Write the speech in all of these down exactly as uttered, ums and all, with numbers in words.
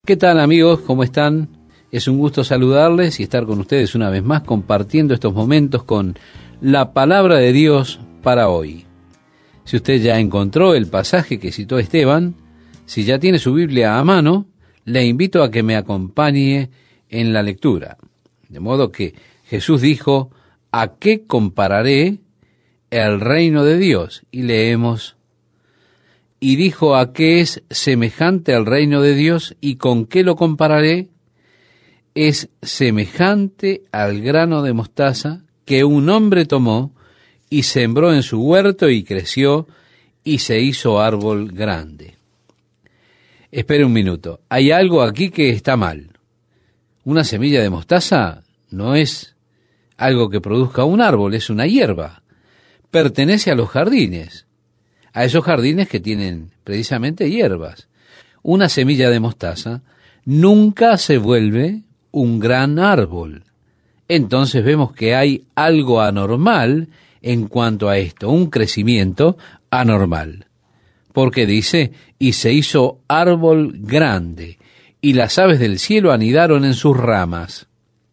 ¿Qué tal, amigos? ¿Cómo están? Es un gusto saludarles y estar con ustedes una vez más compartiendo estos momentos con la palabra de Dios para hoy. Si usted ya encontró el pasaje que citó Esteban, si ya tiene su Biblia a mano, le invito a que me acompañe en la lectura. De modo que Jesús dijo, ¿a qué compararé el reino de Dios? Y leemos, y dijo, ¿a qué es semejante el reino de Dios y con qué lo compararé? Es semejante al grano de mostaza que un hombre tomó y sembró en su huerto y creció y se hizo árbol grande. Espere un minuto, hay algo aquí que está mal. Una semilla de mostaza no es algo que produzca un árbol, es una hierba. Pertenece a los jardines, a esos jardines que tienen precisamente hierbas. Una semilla de mostaza nunca se vuelve un gran árbol. Entonces vemos que hay algo anormal en cuanto a esto, un crecimiento anormal. Porque dice, y se hizo árbol grande, y las aves del cielo anidaron en sus ramas.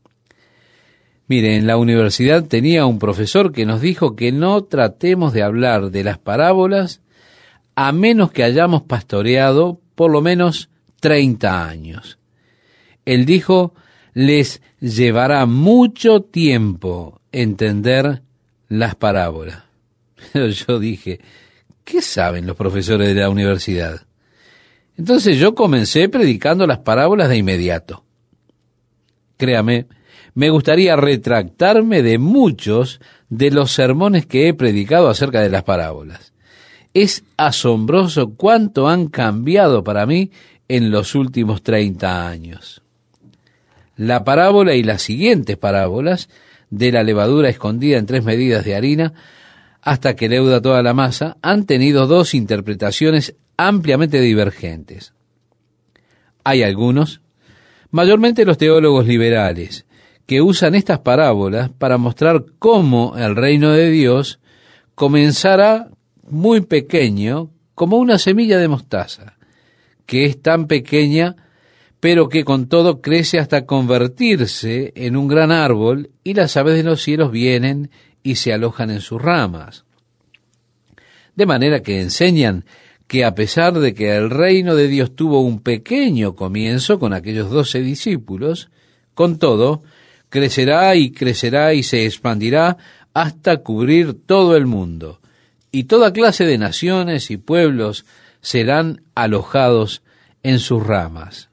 Mire, en la universidad tenía un profesor que nos dijo que no tratemos de hablar de las parábolas a menos que hayamos pastoreado por lo menos treinta años. Él dijo, les llevará mucho tiempo entender las parábolas. Pero yo dije, ¿qué saben los profesores de la universidad? Entonces yo comencé predicando las parábolas de inmediato. Créame, me gustaría retractarme de muchos de los sermones que he predicado acerca de las parábolas. Es asombroso cuánto han cambiado para mí en los últimos treinta años. La parábola y las siguientes parábolas de la levadura escondida en tres medidas de harina hasta que leuda toda la masa han tenido dos interpretaciones ampliamente divergentes. Hay algunos, mayormente los teólogos liberales, que usan estas parábolas para mostrar cómo el reino de Dios comenzará muy pequeño, como una semilla de mostaza, que es tan pequeña, pero que con todo crece hasta convertirse en un gran árbol, y las aves de los cielos vienen y se alojan en sus ramas. De manera que enseñan que a pesar de que el reino de Dios tuvo un pequeño comienzo con aquellos doce discípulos, con todo, crecerá y crecerá y se expandirá hasta cubrir todo el mundo, y toda clase de naciones y pueblos serán alojados en sus ramas.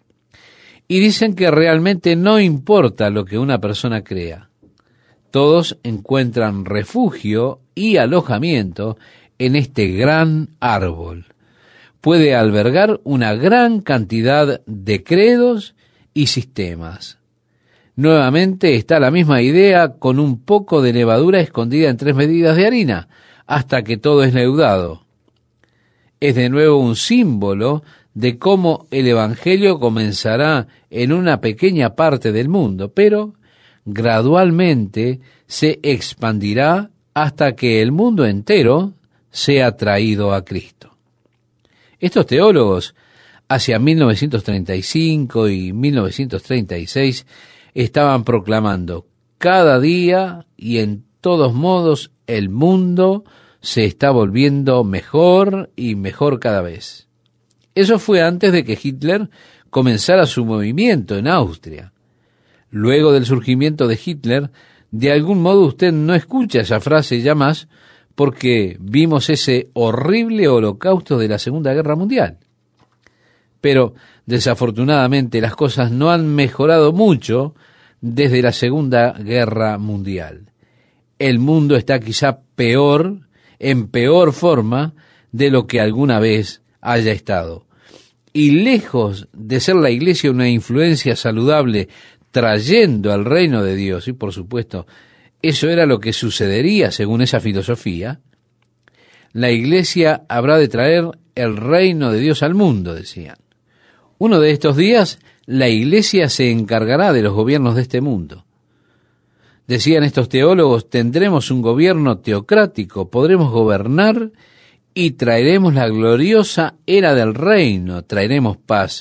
Y dicen que realmente no importa lo que una persona crea. Todos encuentran refugio y alojamiento en este gran árbol. Puede albergar una gran cantidad de credos y sistemas. Nuevamente está la misma idea con un poco de levadura escondida en tres medidas de harina, hasta que todo es leudado. Es de nuevo un símbolo de cómo el Evangelio comenzará en una pequeña parte del mundo, pero gradualmente se expandirá hasta que el mundo entero sea traído a Cristo. Estos teólogos, hacia mil novecientos treinta y cinco y mil novecientos treinta y seis, estaban proclamando, cada día y en todos modos el mundo se está volviendo mejor y mejor cada vez. Eso fue antes de que Hitler comenzara su movimiento en Austria. Luego del surgimiento de Hitler, de algún modo usted no escucha esa frase ya más, porque vimos ese horrible holocausto de la Segunda Guerra Mundial. Pero, desafortunadamente, las cosas no han mejorado mucho desde la Segunda Guerra Mundial. El mundo está quizá peor, en peor forma, de lo que alguna vez haya estado. Y lejos de ser la Iglesia una influencia saludable trayendo al reino de Dios, y por supuesto, eso era lo que sucedería según esa filosofía, la Iglesia habrá de traer el reino de Dios al mundo, decían. Uno de estos días, la Iglesia se encargará de los gobiernos de este mundo. Decían estos teólogos, tendremos un gobierno teocrático, podremos gobernar y traeremos la gloriosa era del reino, traeremos paz.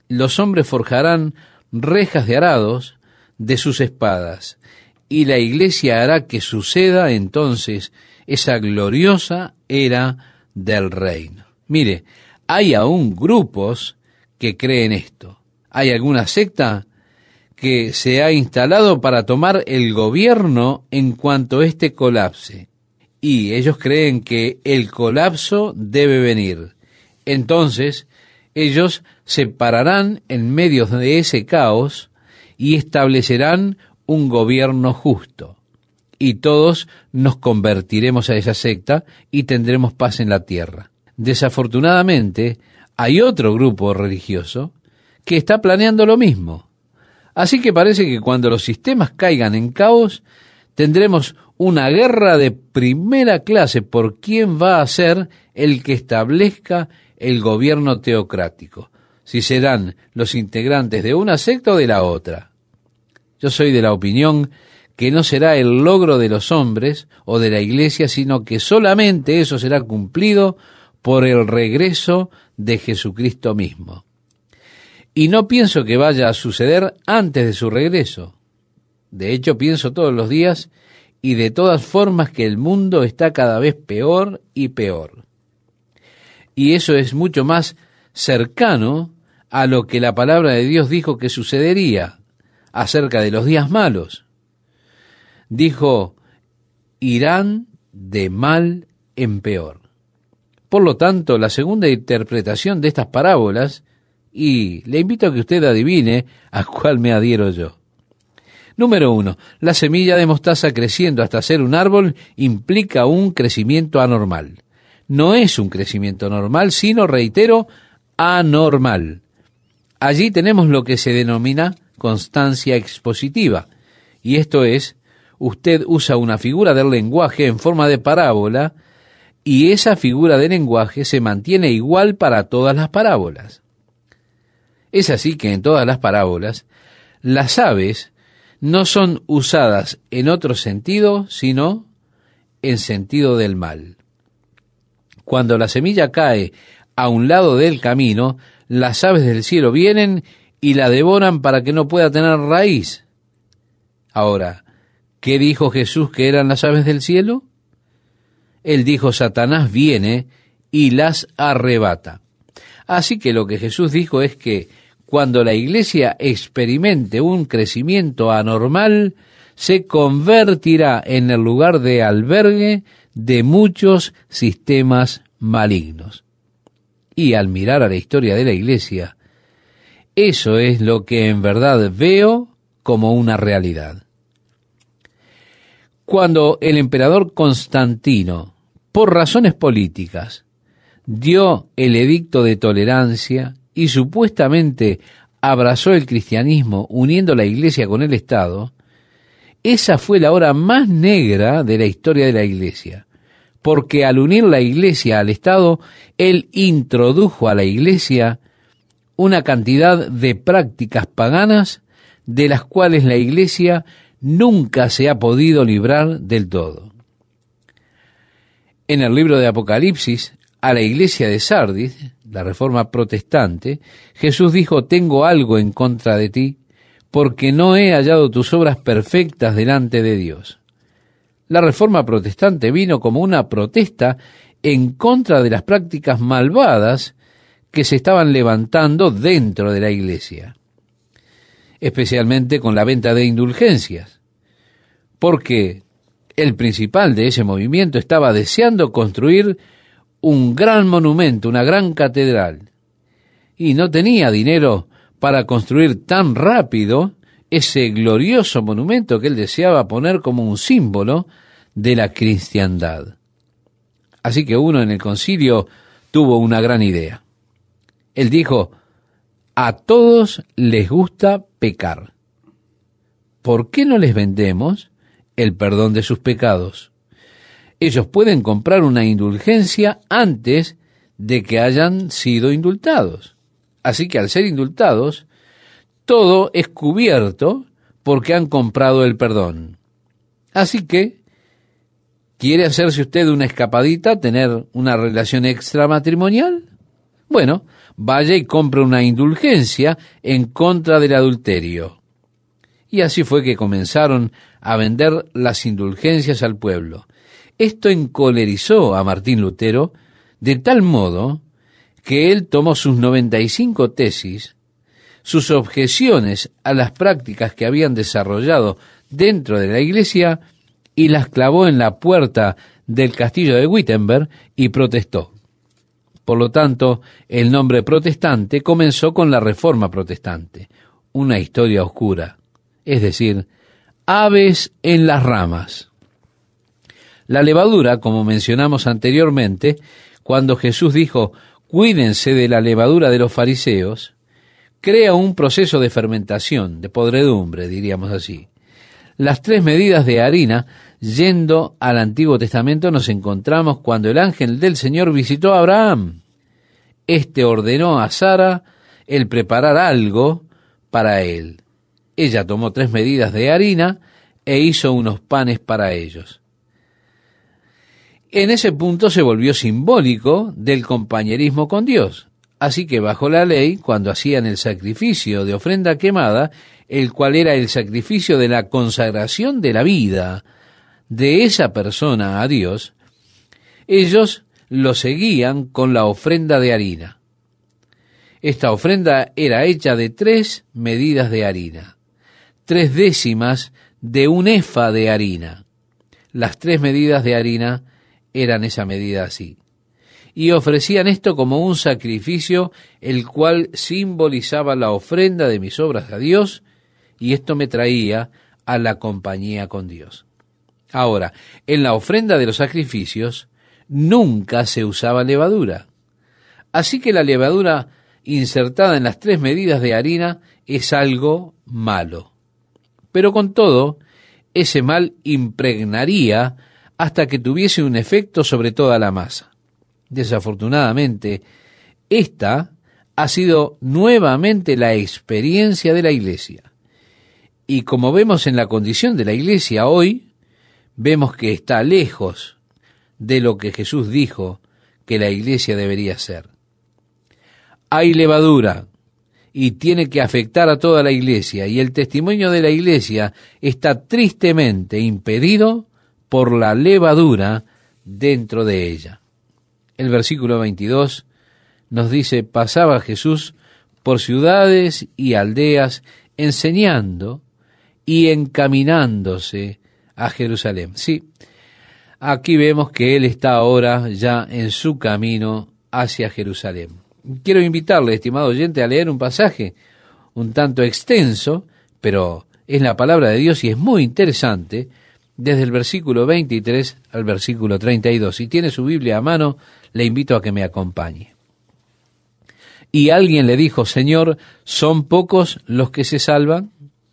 los hombres forjarán rejas de arados de sus espadas, y la iglesia hará que suceda entonces esa gloriosa era del reino. Mire, hay aún grupos que creen esto. Hay alguna secta que se ha instalado para tomar el gobierno en cuanto éste colapse. Y ellos creen que el colapso debe venir. Entonces, ellos se pararán en medio de ese caos y establecerán un gobierno justo. Y todos nos convertiremos a esa secta y tendremos paz en la tierra. Desafortunadamente, hay otro grupo religioso que está planeando lo mismo. Así que parece que cuando los sistemas caigan en caos, tendremos una guerra de primera clase por quién va a ser el que establezca el gobierno teocrático, si serán los integrantes de una secta o de la otra. Yo soy de la opinión que no será el logro de los hombres o de la iglesia, sino que solamente eso será cumplido por el regreso de Jesucristo mismo. Y no pienso que vaya a suceder antes de su regreso. De hecho, pienso todos los días y de todas formas que el mundo está cada vez peor y peor. Y eso es mucho más cercano a lo que la palabra de Dios dijo que sucedería acerca de los días malos. Dijo, irán de mal en peor. Por lo tanto, la segunda interpretación de estas parábolas, y le invito a que usted adivine a cuál me adhiero yo. Número uno, la semilla de mostaza creciendo hasta ser un árbol implica un crecimiento anormal. No es un crecimiento normal, sino, reitero, anormal. Allí tenemos lo que se denomina constancia expositiva, y esto es, usted usa una figura del lenguaje en forma de parábola, y esa figura de lenguaje se mantiene igual para todas las parábolas. Es así que en todas las parábolas, las aves no son usadas en otro sentido, sino en sentido del mal. Cuando la semilla cae a un lado del camino, las aves del cielo vienen y la devoran para que no pueda tener raíz. Ahora, ¿qué dijo Jesús que eran las aves del cielo? Él dijo, Satanás viene y las arrebata. Así que lo que Jesús dijo es que cuando la iglesia experimente un crecimiento anormal, se convertirá en el lugar de albergue de muchos sistemas malignos. Y al mirar a la historia de la iglesia, eso es lo que en verdad veo como una realidad. Cuando el emperador Constantino, por razones políticas, dio el edicto de tolerancia y supuestamente abrazó el cristianismo uniendo la iglesia con el Estado, esa fue la hora más negra de la historia de la iglesia, porque al unir la iglesia al Estado, él introdujo a la iglesia una cantidad de prácticas paganas de las cuales la iglesia nunca se ha podido librar del todo. En el libro de Apocalipsis, a la iglesia de Sardis, la reforma protestante, Jesús dijo, tengo algo en contra de ti, porque no he hallado tus obras perfectas delante de Dios. La reforma protestante vino como una protesta en contra de las prácticas malvadas que se estaban levantando dentro de la iglesia, especialmente con la venta de indulgencias, porque el principal de ese movimiento estaba deseando construir un gran monumento, una gran catedral, y no tenía dinero para construir tan rápido ese glorioso monumento que él deseaba poner como un símbolo de la cristiandad. Así que uno en el concilio tuvo una gran idea. Él dijo, a todos les gusta pecar. ¿Por qué no les vendemos el perdón de sus pecados? Ellos pueden comprar una indulgencia antes de que hayan sido indultados. Así que al ser indultados, todo es cubierto porque han comprado el perdón. Así que, ¿quiere hacerse usted una escapadita, tener una relación extramatrimonial? Bueno, vaya y compre una indulgencia en contra del adulterio. Y así fue que comenzaron a vender las indulgencias al pueblo. Esto encolerizó a Martín Lutero de tal modo que él tomó sus noventa y cinco tesis, sus objeciones a las prácticas que habían desarrollado dentro de la iglesia, y las clavó en la puerta del castillo de Wittenberg y protestó. Por lo tanto, el nombre protestante comenzó con la Reforma Protestante, una historia oscura, es decir, aves en las ramas. La levadura, como mencionamos anteriormente, cuando Jesús dijo, cuídense de la levadura de los fariseos, crea un proceso de fermentación, de podredumbre, diríamos así. Las tres medidas de harina, yendo al Antiguo Testamento, nos encontramos cuando el ángel del Señor visitó a Abraham. Este ordenó a Sara el preparar algo para él. Ella tomó tres medidas de harina e hizo unos panes para ellos. En ese punto se volvió simbólico del compañerismo con Dios. Así que bajo la ley, cuando hacían el sacrificio de ofrenda quemada, el cual era el sacrificio de la consagración de la vida de esa persona a Dios, ellos lo seguían con la ofrenda de harina. Esta ofrenda era hecha de tres medidas de harina, tres décimas de un efa de harina. Las tres medidas de harina eran esa medida así. Y ofrecían esto como un sacrificio, el cual simbolizaba la ofrenda de mis obras a Dios, y esto me traía a la compañía con Dios. Ahora, en la ofrenda de los sacrificios nunca se usaba levadura. Así que la levadura insertada en las tres medidas de harina es algo malo. Pero con todo, ese mal impregnaría hasta que tuviese un efecto sobre toda la masa. Desafortunadamente, esta ha sido nuevamente la experiencia de la iglesia. Y como vemos en la condición de la iglesia hoy, vemos que está lejos de lo que Jesús dijo que la iglesia debería ser. Hay levadura y tiene que afectar a toda la iglesia, y el testimonio de la iglesia está tristemente impedido por la levadura dentro de ella. El versículo veintidós nos dice, pasaba Jesús por ciudades y aldeas enseñando y encaminándose a Jerusalén. Sí, aquí vemos que él está ahora ya en su camino hacia Jerusalén. Quiero invitarle, estimado oyente, a leer un pasaje un tanto extenso, pero es la palabra de Dios y es muy interesante, desde el versículo veintitrés al versículo treinta y dos. Si tiene su Biblia a mano, le invito a que me acompañe. Y alguien le dijo, Señor, ¿son pocos los que se salvan?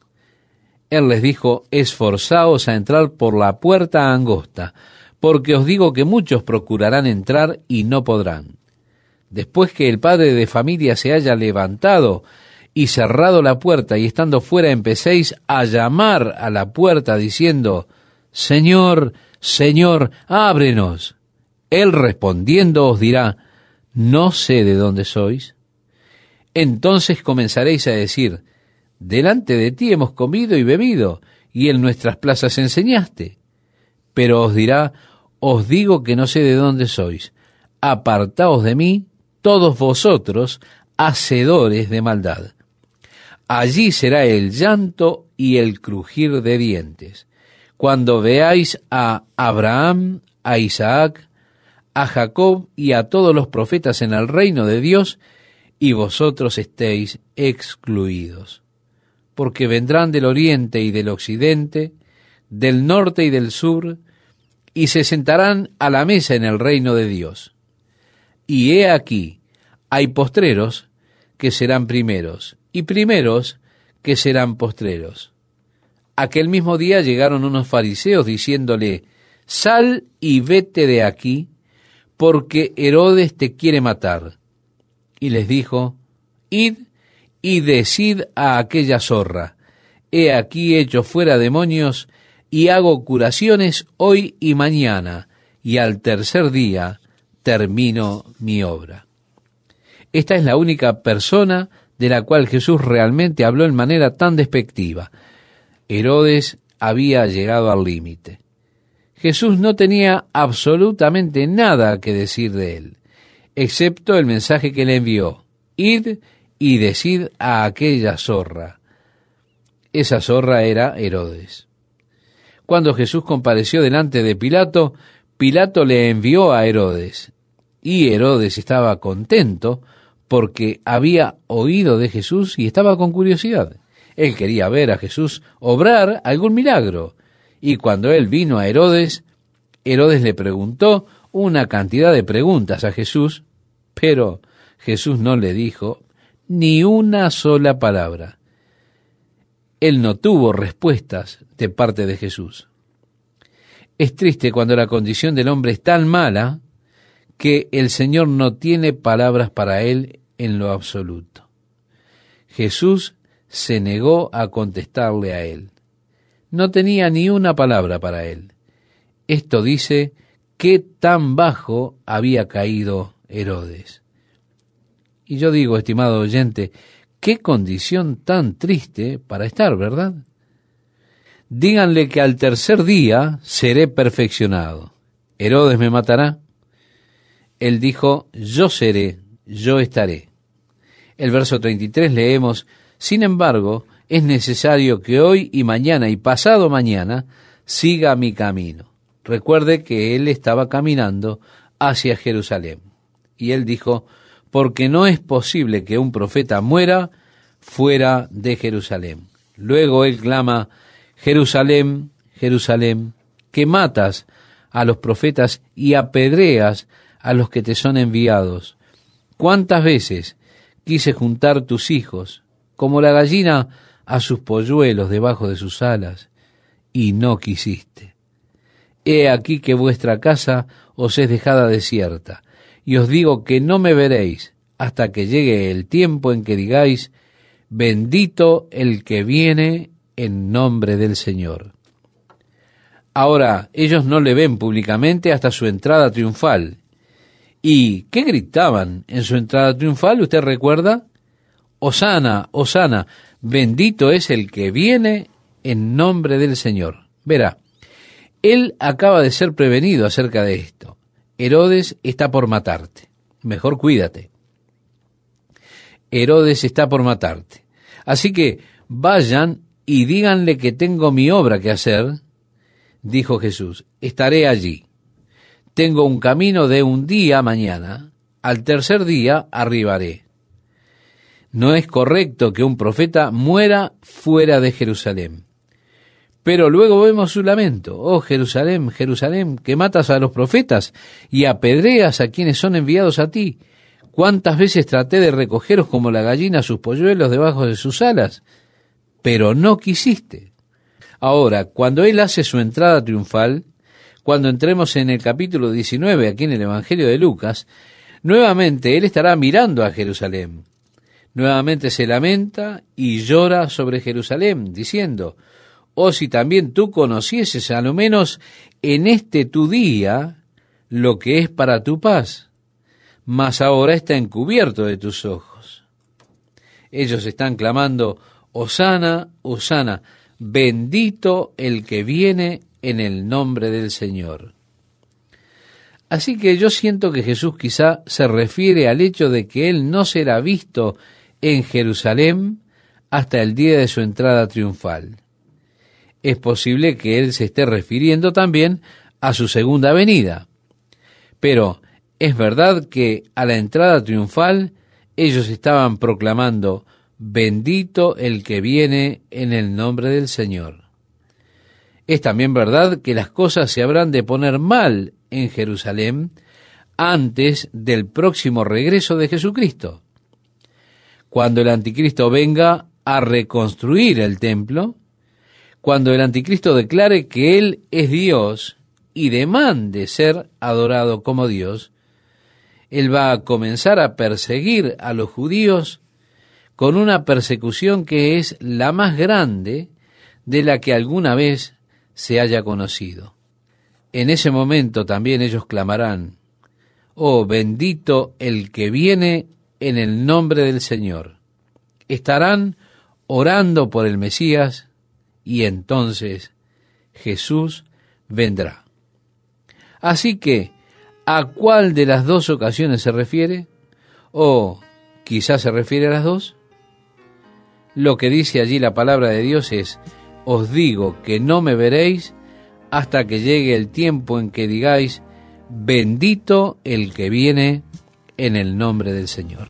Él les dijo, esforzaos a entrar por la puerta angosta, porque os digo que muchos procurarán entrar y no podrán. Después que el padre de familia se haya levantado y cerrado la puerta, y estando fuera empecéis a llamar a la puerta diciendo, Señor, Señor, ábrenos. Él respondiendo os dirá, no sé de dónde sois. Entonces comenzaréis a decir, delante de ti hemos comido y bebido, y en nuestras plazas enseñaste. Pero os dirá, os digo que no sé de dónde sois. Apartaos de mí, todos vosotros, hacedores de maldad. Allí será el llanto y el crujir de dientes, cuando veáis a Abraham, a Isaac, a Jacob y a todos los profetas en el reino de Dios, y vosotros estéis excluidos. Porque vendrán del oriente y del occidente, del norte y del sur, y se sentarán a la mesa en el reino de Dios. Y he aquí, hay postreros que serán primeros, y primeros que serán postreros. Aquel mismo día llegaron unos fariseos diciéndole, sal y vete de aquí, porque Herodes te quiere matar. Y les dijo, id y decid a aquella zorra, he aquí echo fuera demonios y hago curaciones hoy y mañana, y al tercer día termino mi obra. Esta es la única persona de la cual Jesús realmente habló en manera tan despectiva. Herodes había llegado al límite. Jesús no tenía absolutamente nada que decir de él, excepto el mensaje que le envió: id y decid a aquella zorra. Esa zorra era Herodes. Cuando Jesús compareció delante de Pilato, Pilato le envió a Herodes, y Herodes estaba contento porque había oído de Jesús y estaba con curiosidad. Él quería ver a Jesús obrar algún milagro. Y cuando él vino a Herodes, Herodes le preguntó una cantidad de preguntas a Jesús, pero Jesús no le dijo ni una sola palabra. Él no tuvo respuestas de parte de Jesús. Es triste cuando la condición del hombre es tan mala que el Señor no tiene palabras para él en lo absoluto. Jesús se negó a contestarle a él. No tenía ni una palabra para él. Esto dice qué tan bajo había caído Herodes. Y yo digo, estimado oyente, qué condición tan triste para estar, ¿verdad? Díganle que al tercer día seré perfeccionado. ¿Herodes me matará? Él dijo, yo seré, yo estaré. El verso treinta y tres leemos, sin embargo, es necesario que hoy y mañana y pasado mañana siga mi camino. Recuerde que él estaba caminando hacia Jerusalén. Y él dijo, porque no es posible que un profeta muera fuera de Jerusalén. Luego él clama, Jerusalén, Jerusalén, que matas a los profetas y apedreas a los que te son enviados. ¿Cuántas veces quise juntar tus hijos, como la gallina a sus polluelos debajo de sus alas, y no quisiste? He aquí que vuestra casa os es dejada desierta, y os digo que no me veréis hasta que llegue el tiempo en que digáis, bendito el que viene en nombre del Señor. Ahora, ellos no le ven públicamente hasta su entrada triunfal. ¿Y qué gritaban en su entrada triunfal? ¿Usted recuerda? Hosana, Hosana, bendito es el que viene en nombre del Señor. Verá, él acaba de ser prevenido acerca de esto. Herodes está por matarte. Mejor cuídate. Herodes está por matarte. Así que vayan y díganle que tengo mi obra que hacer, dijo Jesús. Estaré allí. Tengo un camino de un día mañana. Al tercer día arribaré. No es correcto que un profeta muera fuera de Jerusalén. Pero luego vemos su lamento. Oh, Jerusalén, Jerusalén, que matas a los profetas y apedreas a quienes son enviados a ti. ¿Cuántas veces traté de recogeros como la gallina sus polluelos debajo de sus alas? Pero no quisiste. Ahora, cuando él hace su entrada triunfal, cuando entremos en el capítulo diecinueve, aquí en el Evangelio de Lucas, nuevamente él estará mirando a Jerusalén. Nuevamente se lamenta y llora sobre Jerusalén, diciendo, oh, si también tú conocieses a lo menos en este tu día lo que es para tu paz, mas ahora está encubierto de tus ojos. Ellos están clamando, Hosana, Hosana, bendito el que viene en el nombre del Señor. Así que yo siento que Jesús quizá se refiere al hecho de que él no será visto en Jerusalén hasta el día de su entrada triunfal. Es posible que él se esté refiriendo también a su segunda venida. Pero es verdad que a la entrada triunfal ellos estaban proclamando, bendito el que viene en el nombre del Señor. Es también verdad que las cosas se habrán de poner mal en Jerusalén antes del próximo regreso de Jesucristo. Cuando el anticristo venga a reconstruir el templo, cuando el anticristo declare que él es Dios y demande ser adorado como Dios, él va a comenzar a perseguir a los judíos con una persecución que es la más grande de la que alguna vez se haya conocido. En ese momento también ellos clamarán, oh, bendito el que viene en el nombre del Señor. Estarán orando por el Mesías y entonces Jesús vendrá. Así que, ¿a cuál de las dos ocasiones se refiere? ¿O quizás se refiere a las dos? Lo que dice allí la palabra de Dios es: os digo que no me veréis hasta que llegue el tiempo en que digáis, bendito el que viene en el nombre del Señor.